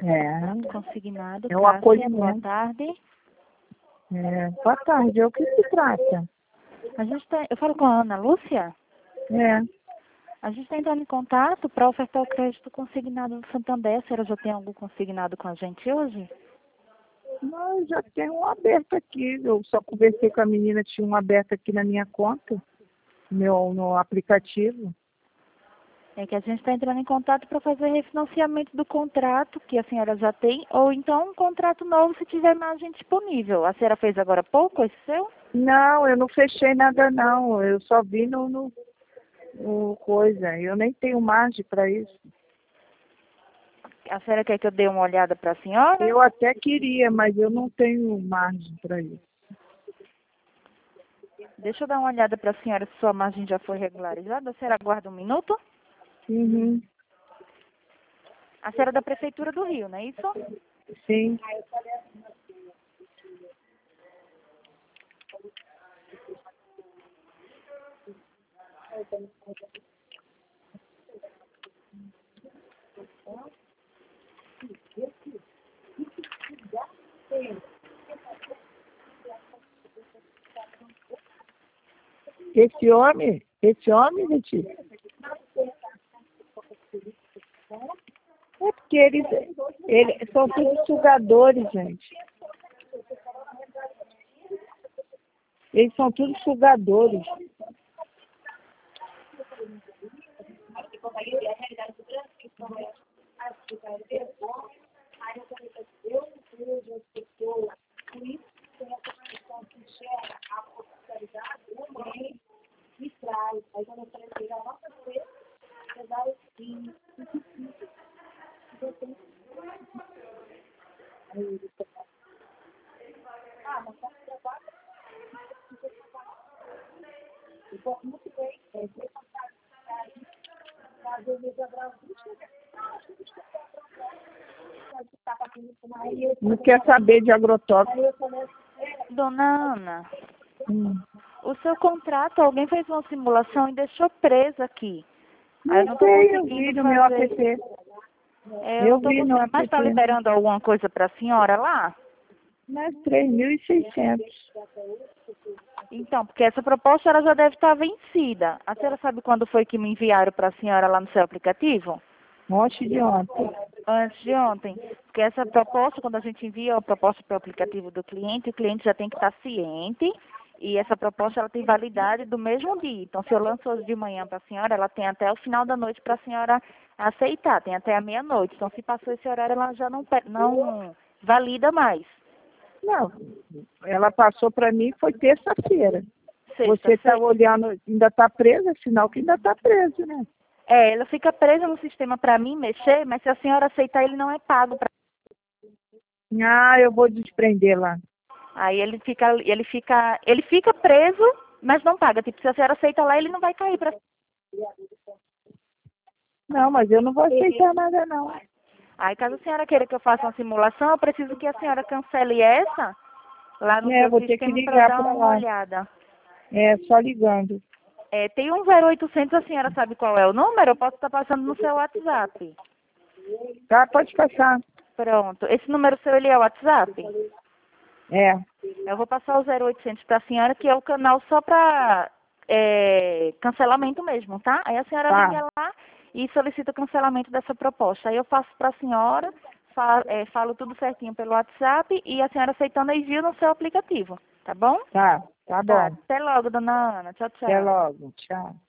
É, Consignado, é o Cássia, boa acolhimento. tarde. Boa tarde, é o que se trata? A gente eu falo com a Ana Lúcia. É, A gente está entrando em contato para ofertar o crédito consignado do Santander. A senhora já tem algum consignado com a gente hoje? mas já tem um aberto aqui. Eu só conversei com a menina, tinha um aberto aqui na minha conta, no aplicativo. É que a gente está entrando em contato para fazer refinanciamento do contrato que a senhora já tem, ou então um contrato novo se tiver margem disponível. A senhora fez agora há pouco esse seu? Não, eu não fechei nada não. Eu só vi no coisa. Eu nem tenho margem para isso. A senhora quer que eu dê uma olhada para a senhora? Eu até queria, mas eu não tenho margem para isso. Deixa eu dar uma olhada para a senhora se sua margem já foi regularizada. A senhora aguarda um minuto? Uhum, A senhora é da Prefeitura do Rio, não é isso? sim. Esse homem, gente, é porque eles são todos sugadores, gente. Eles são todos sugadores. Não quer saber de agrotóxico. Dona Ana, Hum. o seu contrato, alguém fez uma simulação e deixou preso aqui. Aí eu não Não estou sei, eu vi conseguindo no meu fazer. app. Eu não Eu estou vi no conseguindo. Mas está app. liberando alguma coisa para a senhora lá? Mas 3.600. Então, porque essa proposta ela já deve estar vencida. A senhora sabe quando foi que me enviaram para a senhora lá no seu aplicativo? Monte de ontem. Antes de ontem. Porque essa proposta, quando a gente envia a proposta para o aplicativo do cliente, o cliente já tem que estar ciente e essa proposta ela tem validade do mesmo dia. Então, se eu lanço hoje de manhã para a senhora, ela tem até o final da noite para a senhora aceitar, tem até a meia-noite. Então, se passou esse horário, ela já não valida mais. Não, ela passou para mim, foi terça-feira. Você está Sexta. olhando, ainda está presa, sinal que ainda está preso, né? É, ela fica presa no sistema para mim mexer, mas se a senhora aceitar, ele não é pago. Ah, eu vou desprender lá. Aí ele fica preso, mas não paga. Tipo, se a senhora aceita lá, ele não vai cair para. Não, mas eu não vou aceitar nada, não. Aí, caso a senhora queira que eu faça uma simulação, eu preciso que a senhora cancele essa lá no seu Vou ter que sistema para ligar dar para uma lá. olhada. Só ligando. É, tem um 0800, a senhora sabe qual é o número? Eu posso estar passando no seu WhatsApp. Tá, pode passar. Pronto. Esse número seu, ele é o WhatsApp? É, Eu vou passar o 0800 para a senhora, que é o canal só para cancelamento mesmo, tá? Aí a senhora tá. liga lá e solicita o cancelamento dessa proposta. Aí eu faço para a senhora, falo tudo certinho pelo WhatsApp e a senhora aceitando envio no seu aplicativo, tá bom? Tá Tá, bom. até logo, dona Ana. Tchau, Até tchau. logo. Tchau.